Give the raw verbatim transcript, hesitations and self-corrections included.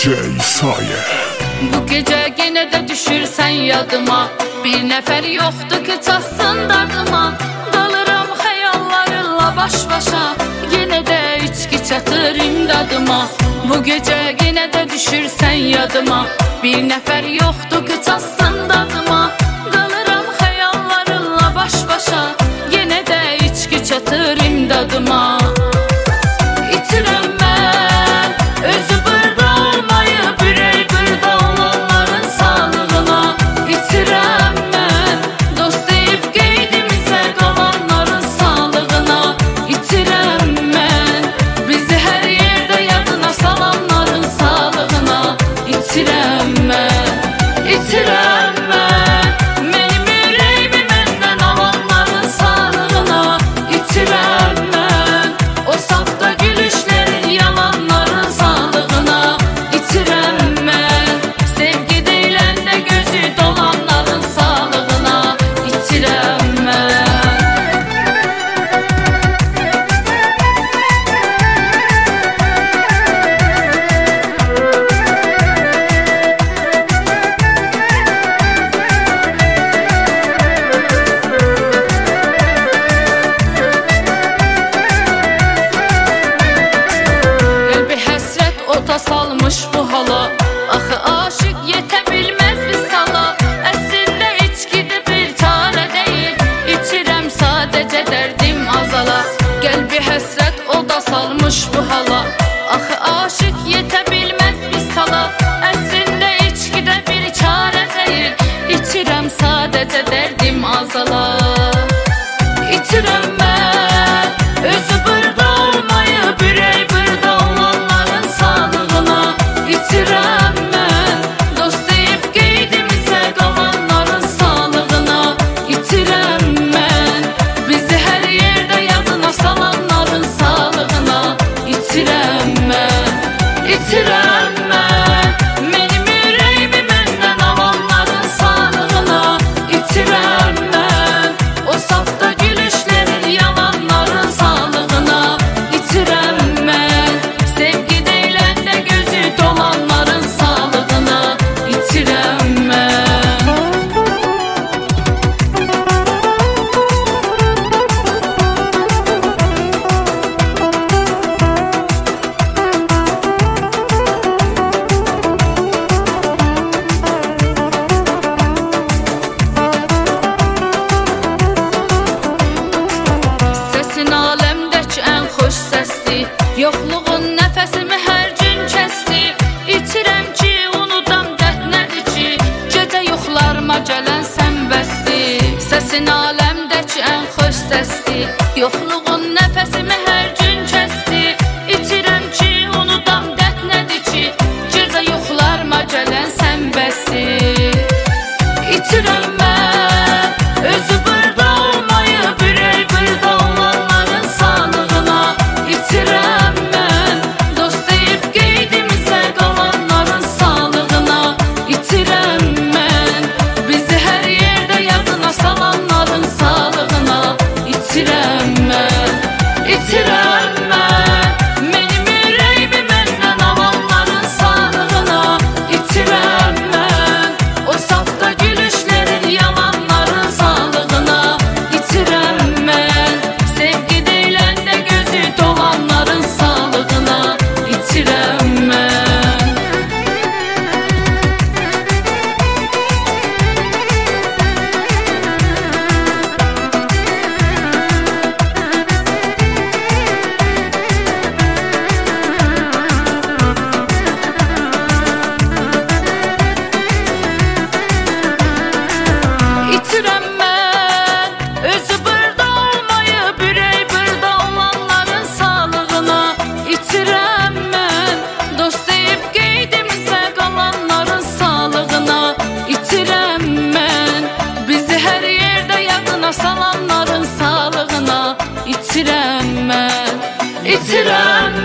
C Saye. Bu gece yine de düşürsen yadıma, bir nefer yoktu ki çatsın dadıma. Dalırım hayallarınla baş başa, yine de içki çatır imdadıma. Bu gece yine de düşürsen yadıma, bir nefer yoktu ki çatsın dadıma. Dalırım hayallarınla baş başa, yine de içki çatır imdadıma. İtirem ben özü burada olmayı, birey burada olanların sağlığına. İtirem ben dost deyip geydimize kalanların sağlığına. İtirem ben bizi her yerde yadına salanların sağlığına. İtirem ben, itirem ben benim yüreğimi benden alanların sağlığına. İtirem ben o safta gülüşlerin yalanların sağlığına. İtirem ben sevgi deyilen de gözü dolanların sağlığına. İtirem ben. Kalbi həsrət ota salmış bu hala, axı aşık yetə bilməz visala. Əslində içkidir bir çarə deyil, içirəm sadəcə dərdim azala. Qalbi həsrət oda salmış bu hala, axı aşık yetə bilməz visala. Əslində içkidə bir çarə deyil, içirəm sadəcə dərdim azala. İtirəm mən özü burada olmayı, birey burada olanların sağlığına. İtirəm mən dost deyip geydimize kalanların sağlığına. İtirəm mən bizi her yerde yadına salanların sağlığına. İtirəm mən, itirəm mən benim yüreğimi benden alanların sağlığına. İtirəm mən o safta gülüşlerin yalanların sağlığına. İtirəm mən sevgi deyilen de gözü dolanların sağlığına. İtirəm mən. Sesin alemdeki en hoş sesli, yokluğun nefesimi her gün kesti. İtirəm ki unudam dərd nədir ki, gecə yuxularıma gələn sən bəsdi. Sesin alemdeki en hoş sesli, yokluğun nefesimi her gün kesti. İtirəm ki unudam dərd nədir ki, gecə yuxularıma gələn sən bəsdi. İtirəm mən özü burada olmayı, birey burada olanların sağlığına. İtirəm mən dost deyip geydimize kalanların sağlığına. İtirəm mən bizi her yerde yadına salanların sağlığına. İtirəm mən, itirəm mən benim yüreğimi benden alanların sağlığına. İtirəm mən o safta gülüşlerin yalanların sağlığına. İtirəm mən sevgi deyilen de gözü dolanların sağlığına. İtirəm mən. İtirəm mən özü burada olmayı, birey burada olanların sağlığına. İtirəm mən dost deyip geydimize kalanların sağlığına. İtirəm mən bizi her yerde yadına salanların sağlığına. İtirəm mən, itirəm